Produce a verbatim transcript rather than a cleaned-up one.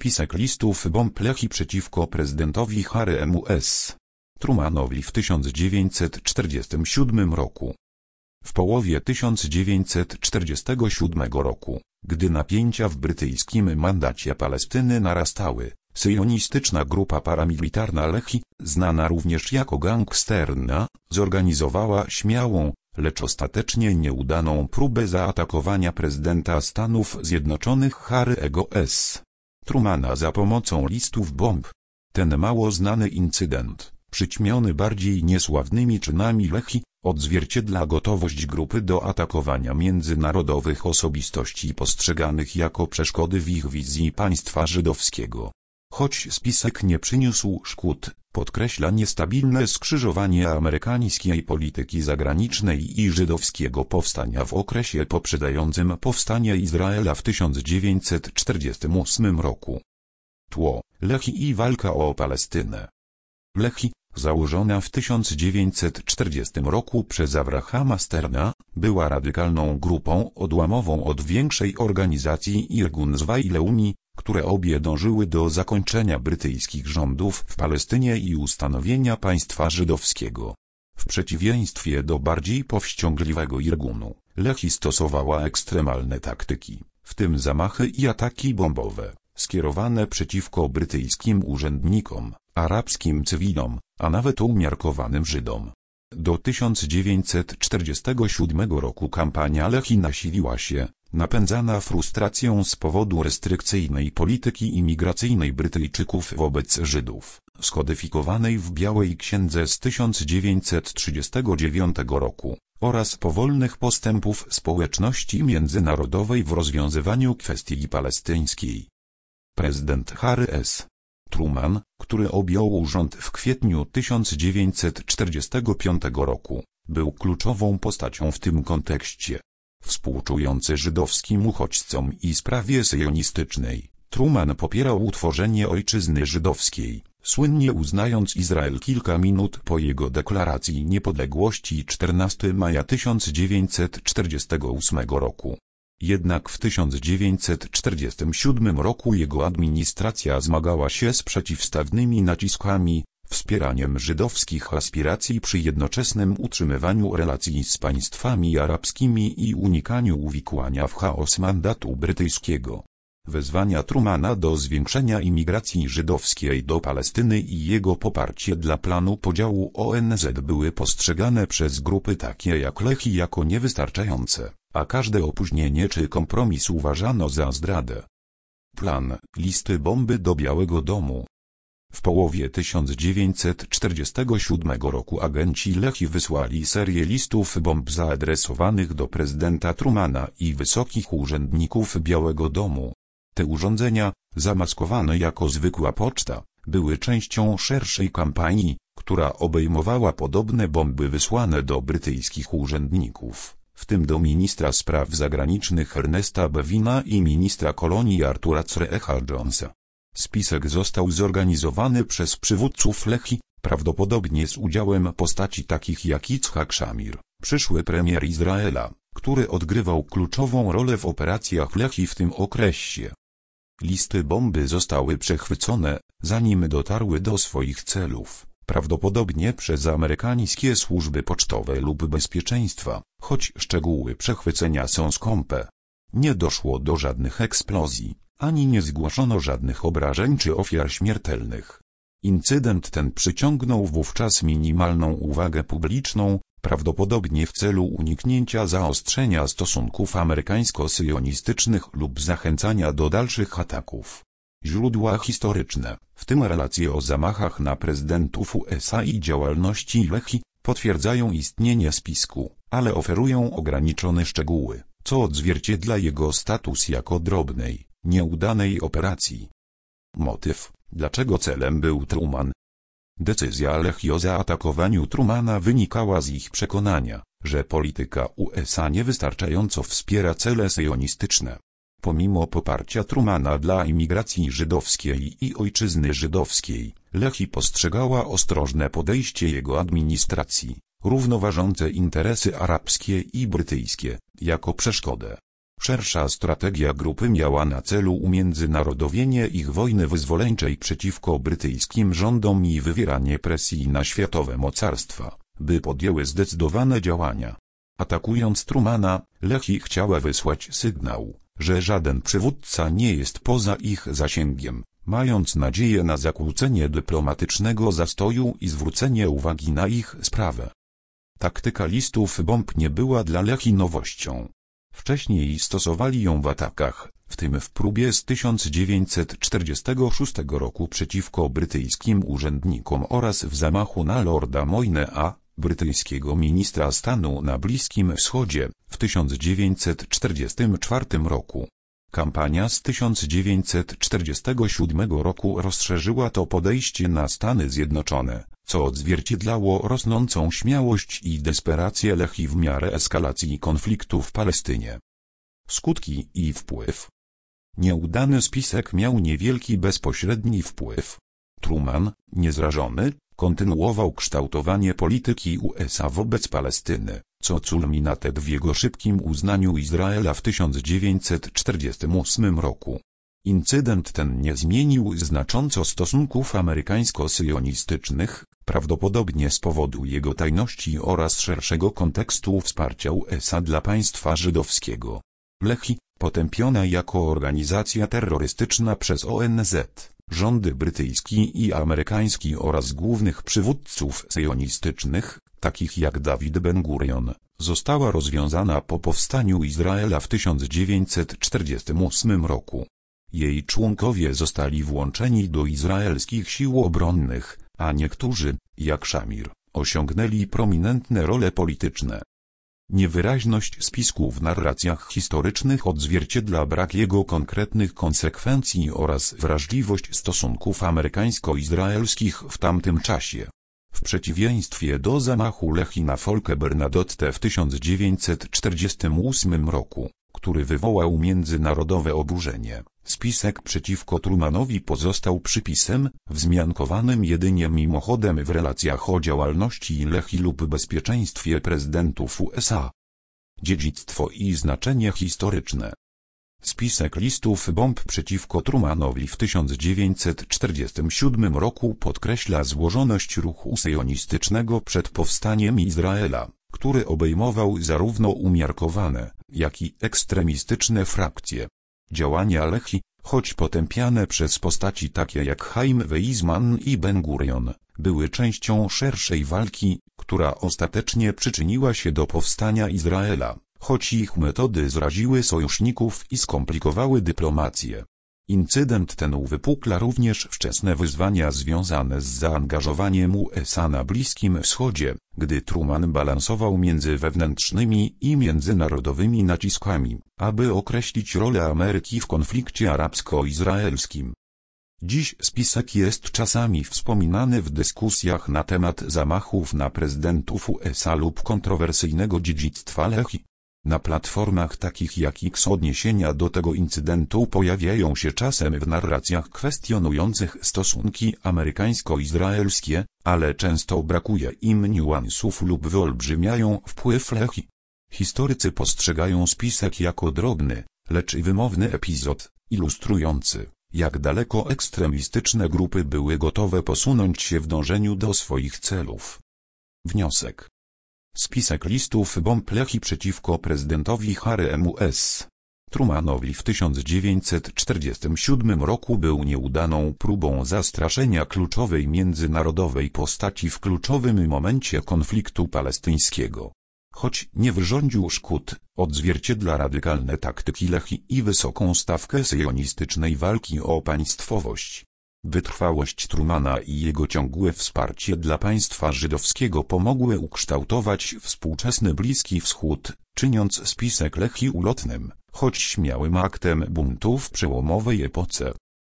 spisek listów bomb Lehi przeciwko prezydentowi Harry'emu S. Trumanowi w tysiąc dziewięćset czterdziestym siódmym roku. W połowie tysiąc dziewięćset czterdziestego siódmego roku, gdy napięcia w brytyjskim mandacie Palestyny narastały, syjonistyczna grupa paramilitarna Lehi, znana również jako gangsterna, zorganizowała śmiałą, lecz ostatecznie nieudaną próbę zaatakowania prezydenta Stanów Zjednoczonych Harry'ego S. Trumana za pomocą listów bomb. Ten mało znany incydent, przyćmiony bardziej niesławnymi czynami Lehi, odzwierciedla gotowość grupy do atakowania międzynarodowych osobistości postrzeganych jako przeszkody w ich wizji państwa żydowskiego. Choć spisek nie przyniósł szkód, podkreśla niestabilne skrzyżowanie amerykańskiej polityki zagranicznej i żydowskiego powstania w okresie poprzedzającym powstanie Izraela w tysiąc dziewięćset czterdziestym ósmym roku. Tło, Lehi i walka o Palestynę. Lehi, założona w tysiąc dziewięćset czterdziestym roku przez Abrahama Sterna, była radykalną grupą odłamową od większej organizacji Irgun Zwa i Leumi, które obie dążyły do zakończenia brytyjskich rządów w Palestynie i ustanowienia państwa żydowskiego. W przeciwieństwie do bardziej powściągliwego Irgunu, Lehi stosowała ekstremalne taktyki, w tym zamachy i ataki bombowe, skierowane przeciwko brytyjskim urzędnikom, arabskim cywilom, a nawet umiarkowanym Żydom. Do tysiąc dziewięćset czterdziestego siódmego roku kampania Lehi nasiliła się, napędzana frustracją z powodu restrykcyjnej polityki imigracyjnej Brytyjczyków wobec Żydów, skodyfikowanej w Białej Księdze z tysiąc dziewięćset trzydziestego dziewiątego roku, oraz powolnych postępów społeczności międzynarodowej w rozwiązywaniu kwestii palestyńskiej. Prezydent Harry S. Truman, który objął rząd w kwietniu tysiąc dziewięćset czterdziestego piątego roku, był kluczową postacią w tym kontekście. Współczujący żydowskim uchodźcom i sprawie syjonistycznej, Truman popierał utworzenie ojczyzny żydowskiej, słynnie uznając Izrael kilka minut po jego deklaracji niepodległości czternastego maja tysiąc dziewięćset czterdziestego ósmego roku. Jednak w tysiąc dziewięćset czterdziestym siódmym roku jego administracja zmagała się z przeciwstawnymi naciskami, wspieraniem żydowskich aspiracji przy jednoczesnym utrzymywaniu relacji z państwami arabskimi i unikaniu uwikłania w chaos mandatu brytyjskiego. Wezwania Trumana do zwiększenia imigracji żydowskiej do Palestyny i jego poparcie dla planu podziału O N Z były postrzegane przez grupy takie jak Lehi jako niewystarczające, a każde opóźnienie czy kompromis uważano za zdradę. Plan listy bomby do Białego Domu. W połowie tysiąc dziewięćset czterdziestego siódmego roku agenci Lehi wysłali serię listów bomb zaadresowanych do prezydenta Trumana i wysokich urzędników Białego Domu. Te urządzenia, zamaskowane jako zwykła poczta, były częścią szerszej kampanii, która obejmowała podobne bomby wysłane do brytyjskich urzędników, w tym do ministra spraw zagranicznych Ernesta Bevina i ministra kolonii Artura Cerecha Jonesa. Spisek został zorganizowany przez przywódców Lehi, prawdopodobnie z udziałem postaci takich jak Yitzhak Shamir, przyszły premier Izraela, który odgrywał kluczową rolę w operacjach Lehi w tym okresie. Listy bomby zostały przechwycone, zanim dotarły do swoich celów, prawdopodobnie przez amerykańskie służby pocztowe lub bezpieczeństwa, choć szczegóły przechwycenia są skąpe. Nie doszło do żadnych eksplozji, ani nie zgłoszono żadnych obrażeń czy ofiar śmiertelnych. Incydent ten przyciągnął wówczas minimalną uwagę publiczną, prawdopodobnie w celu uniknięcia zaostrzenia stosunków amerykańsko-syjonistycznych lub zachęcania do dalszych ataków. Źródła historyczne, w tym relacje o zamachach na prezydentów U S A i działalności Lehi, potwierdzają istnienie spisku, ale oferują ograniczone szczegóły, co odzwierciedla jego status jako drobnej, nieudanej operacji. Motyw, dlaczego celem był Truman? Decyzja Lehi o zaatakowaniu Trumana wynikała z ich przekonania, że polityka U S A niewystarczająco wspiera cele syjonistyczne. Pomimo poparcia Trumana dla imigracji żydowskiej i ojczyzny żydowskiej, Lehi postrzegała ostrożne podejście jego administracji, równoważące interesy arabskie i brytyjskie, jako przeszkodę. Szersza strategia grupy miała na celu umiędzynarodowienie ich wojny wyzwoleńczej przeciwko brytyjskim rządom i wywieranie presji na światowe mocarstwa, by podjęły zdecydowane działania. Atakując Trumana, Lehi chciała wysłać sygnał, że żaden przywódca nie jest poza ich zasięgiem, mając nadzieję na zakłócenie dyplomatycznego zastoju i zwrócenie uwagi na ich sprawę. Taktyka listów bomb nie była dla Lehi nowością. Wcześniej stosowali ją w atakach, w tym w próbie z tysiąc dziewięćset czterdziestego szóstego roku przeciwko brytyjskim urzędnikom oraz w zamachu na Lorda Moyne'a, brytyjskiego ministra stanu na Bliskim Wschodzie, w tysiąc dziewięćset czterdziestym czwartym roku. Kampania z tysiąc dziewięćset czterdziestego siódmego roku rozszerzyła to podejście na Stany Zjednoczone, co odzwierciedlało rosnącą śmiałość i desperację Lehi w miarę eskalacji konfliktu w Palestynie. Skutki i wpływ. Nieudany spisek miał niewielki bezpośredni wpływ. Truman, niezrażony, kontynuował kształtowanie polityki U S A wobec Palestyny, co culminated w jego szybkim uznaniu Izraela w tysiąc dziewięćset czterdziestym ósmym roku. Incydent ten nie zmienił znacząco stosunków amerykańsko-syjonistycznych, prawdopodobnie z powodu jego tajności oraz szerszego kontekstu wsparcia U S A dla państwa żydowskiego. Lehi, potępiona jako organizacja terrorystyczna przez O N Z, rządy brytyjski i amerykański oraz głównych przywódców syjonistycznych, takich jak David Ben-Gurion, została rozwiązana po powstaniu Izraela w tysiąc dziewięćset czterdziestym ósmym roku. Jej członkowie zostali włączeni do izraelskich sił obronnych, a niektórzy, jak Szamir, osiągnęli prominentne role polityczne. Niewyraźność spisku w narracjach historycznych odzwierciedla brak jego konkretnych konsekwencji oraz wrażliwość stosunków amerykańsko-izraelskich w tamtym czasie. W przeciwieństwie do zamachu Lehi na Folke Bernadotte w tysiąc dziewięćset czterdziestym ósmym roku, który wywołał międzynarodowe oburzenie, spisek przeciwko Trumanowi pozostał przypisem, wzmiankowanym jedynie mimochodem w relacjach o działalności Lehi lub bezpieczeństwie prezydentów U S A. Dziedzictwo i znaczenie historyczne. Spisek listów bomb przeciwko Trumanowi w tysiąc dziewięćset czterdziestym siódmym roku podkreśla złożoność ruchu syjonistycznego przed powstaniem Izraela, który obejmował zarówno umiarkowane, jak i ekstremistyczne frakcje. Działania Lehi, choć potępiane przez postaci takie jak Chaim Weizmann i Ben-Gurion, były częścią szerszej walki, która ostatecznie przyczyniła się do powstania Izraela, choć ich metody zraziły sojuszników i skomplikowały dyplomację. Incydent ten uwypukla również wczesne wyzwania związane z zaangażowaniem U S A na Bliskim Wschodzie, gdy Truman balansował między wewnętrznymi i międzynarodowymi naciskami, aby określić rolę Ameryki w konflikcie arabsko-izraelskim. Dziś spisek jest czasami wspominany w dyskusjach na temat zamachów na prezydentów U S A lub kontrowersyjnego dziedzictwa Lehi. Na platformach takich jak X odniesienia do tego incydentu pojawiają się czasem w narracjach kwestionujących stosunki amerykańsko-izraelskie, ale często brakuje im niuansów lub wyolbrzymiają wpływ Lehi. Historycy postrzegają spisek jako drobny, lecz wymowny epizod, ilustrujący, jak daleko ekstremistyczne grupy były gotowe posunąć się w dążeniu do swoich celów. Wniosek. Spisek listów bomb Lehi przeciwko prezydentowi Harry M S Trumanowi w tysiąc dziewięćset czterdziestym siódmym roku był nieudaną próbą zastraszenia kluczowej międzynarodowej postaci w kluczowym momencie konfliktu palestyńskiego. Choć nie wyrządził szkód, odzwierciedla radykalne taktyki Lehi i wysoką stawkę syjonistycznej walki o państwowość. Wytrwałość Trumana i jego ciągłe wsparcie dla państwa żydowskiego pomogły ukształtować współczesny Bliski Wschód, czyniąc spisek Lehi ulotnym, choć śmiałym aktem buntu w przełomowej epoce.